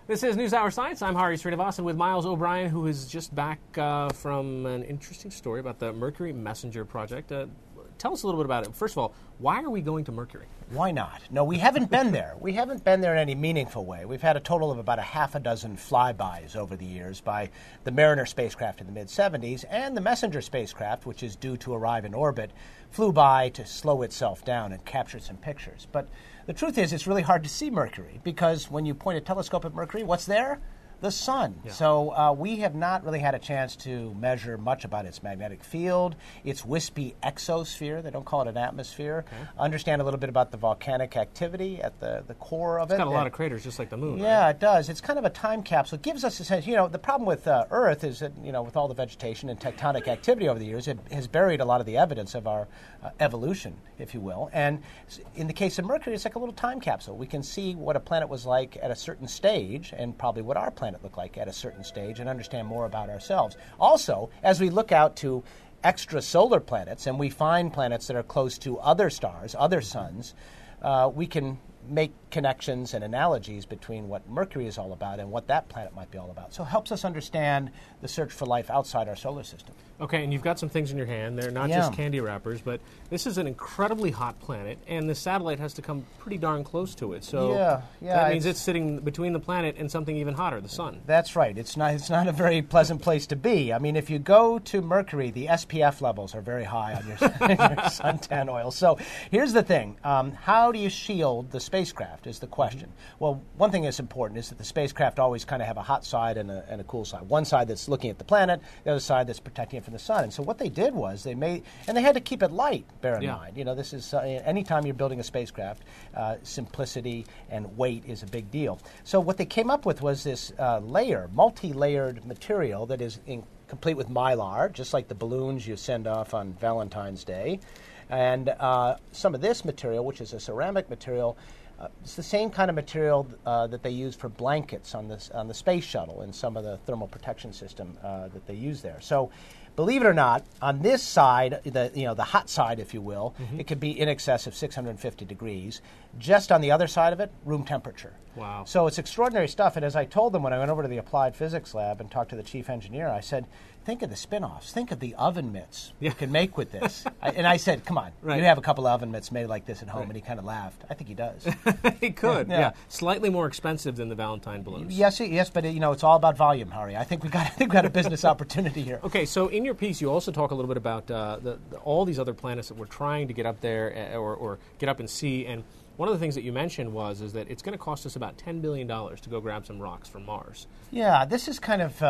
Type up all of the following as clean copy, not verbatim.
This is NewsHour Science. I'm Hari Srinivasan with Miles O'Brien, who is just back from an interesting story about the Mercury Messenger project. Tell us a little bit about it. First of all, why are we going to Mercury? Why not? No, we haven't been there. We haven't been there in any meaningful way. We've had a total of about a half a dozen flybys over the years by the Mariner spacecraft in the mid-'70s, and the Messenger spacecraft, which is due to arrive in orbit, flew by to slow itself down and capture some pictures. But the truth is, it's really hard to see Mercury, because when you point a telescope at Mercury, what's there? The sun. Yeah. So we have not really had a chance to measure much about its magnetic field, its wispy exosphere. They don't call it an atmosphere. Okay. Understand a little bit about the volcanic activity at the core of it. It's got a lot of craters, just like the moon. Yeah, right? It does. It's kind of a time capsule. It gives us a sense. The problem with Earth is that, with all the vegetation and tectonic activity over the years, it has buried a lot of the evidence of our evolution, if you will. And in the case of Mercury, it's like a little time capsule. We can see what a planet was like at a certain stage, and probably what our planet look like at a certain stage, and understand more about ourselves. Also, as we look out to extrasolar planets and we find planets that are close to other stars, other suns, we can make connections and analogies between what Mercury is all about and what that planet might be all about. So it helps us understand the search for life outside our solar system. Okay, and you've got some things in your hand. They're not just candy wrappers, but this is an incredibly hot planet, and the satellite has to come pretty darn close to it. So that means it's sitting between the planet and something even hotter, the sun. That's right. It's not a very pleasant place to be. I mean, if you go to Mercury, the SPF levels are very high on your suntan oil. So here's the thing. How do you shield the spacecraft is the question. Well, one thing that's important is that the spacecraft always kind of have a hot side and a cool side. One side that's looking at the planet, the other side that's protecting it from the sun. And so what they did was they had to keep it light, bear in mind. This is anytime you're building a spacecraft, simplicity and weight is a big deal. So what they came up with was this multi-layered material that is complete with mylar, just like the balloons you send off on Valentine's Day. And some of this material, which is a ceramic material, it's the same kind of material that they use for blankets on the space shuttle and some of the thermal protection system that they use there. So, believe it or not, on this side, the hot side, if you will, it could be in excess of 650 degrees. Just on the other side of it, room temperature. Wow. So it's extraordinary stuff. And as I told them when I went over to the Applied Physics Lab and talked to the chief engineer, I said, think of the spin-offs. Think of the oven mitts you can make with this. And I said, come on, you have a couple of oven mitts made like this at home. And he kind of laughed. I think he does. He could, yeah. Slightly more expensive than the Valentine balloons. Yes, but it's all about volume, Hari. I think we got a business opportunity here. Okay, so in your piece, you also talk a little bit about all these other planets that we're trying to get up there or get up and see. And one of the things that you mentioned is that it's going to cost us about $10 billion to go grab some rocks from Mars. Yeah, this is kind of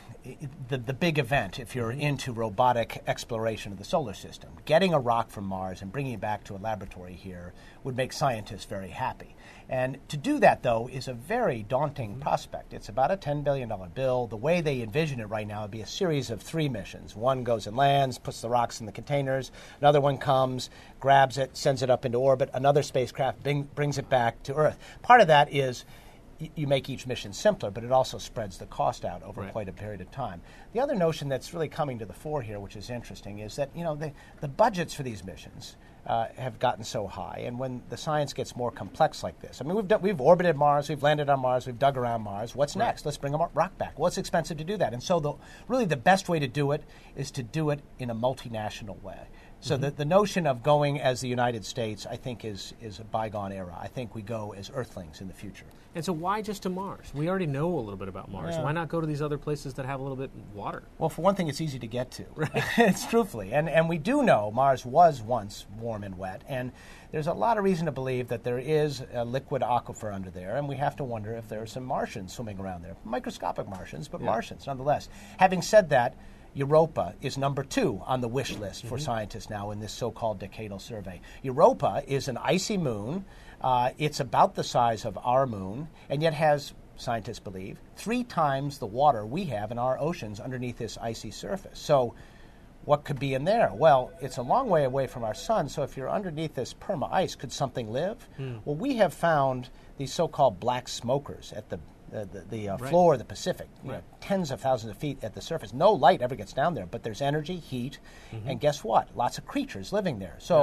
the big event if you're into robotic exploration of the solar system. Getting a rock from Mars and bringing it back to a laboratory here would make scientists very happy. And to do that, though, is a very daunting prospect. It's about a $10 billion bill. The way they envision it right now would be a series of 3 missions. One goes and lands, puts the rocks in the containers. Another one comes, grabs it, sends it up into orbit. Another spacecraft brings it back to Earth. Part of that is you make each mission simpler, but it also spreads the cost out over quite a period of time. The other notion that's really coming to the fore here, which is interesting, is that the budgets for these missions have gotten so high, and when the science gets more complex like this, I mean, we've orbited Mars, we've landed on Mars, we've dug around Mars. What's next? Let's bring a rock back. Well, it's expensive to do that, and so really the best way to do it is to do it in a multinational way. So the notion of going as the United States, I think, is a bygone era. I think we go as Earthlings in the future. And so why just to Mars? We already know a little bit about Mars. Yeah. Why not go to these other places that have a little bit water? Well, for one thing, it's easy to get to. It's truthfully. And we do know Mars was once warm and wet. And there's a lot of reason to believe that there is a liquid aquifer under there. And we have to wonder if there are some Martians swimming around there. Microscopic Martians, but Martians nonetheless. Having said that, Europa is number 2 on the wish list for scientists now in this so-called decadal survey. Europa is an icy moon. It's about the size of our moon, and yet has, scientists believe, 3 times the water we have in our oceans underneath this icy surface. So what could be in there? Well, it's a long way away from our sun, so if you're underneath this perma-ice, could something live? Well, we have found these so-called black smokers at the floor of the Pacific, tens of thousands of feet at the surface. No light ever gets down there, but there's energy, heat, and guess what? Lots of creatures living there. So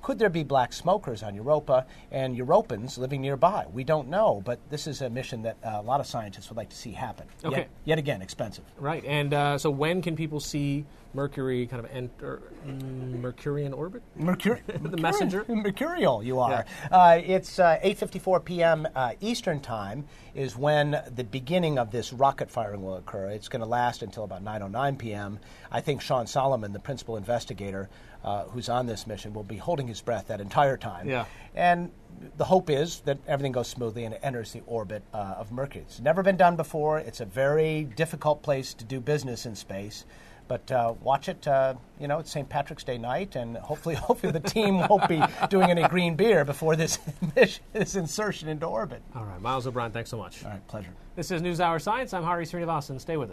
Could there be black smokers on Europa and Europans living nearby? We don't know, but this is a mission that a lot of scientists would like to see happen. Okay. Yet again, expensive. Right. And so when can people see Mercury kind of enter Mercurian orbit? The messenger? Mercurial, you are. Yeah. It's 8:54 p.m. Eastern Time is when the beginning of this rocket firing will occur. It's going to last until about 9:09 p.m. I think Sean Solomon, the principal investigator who's on this mission, will be holding his breath that entire time. Yeah. And the hope is that everything goes smoothly and it enters the orbit of Mercury. It's never been done before. It's a very difficult place to do business in space. But watch it, it's St. Patrick's Day night, and hopefully the team won't be doing any green beer before this insertion into orbit. All right, Miles O'Brien, thanks so much. All right, pleasure. This is NewsHour Science. I'm Hari Srinivasan. Stay with us.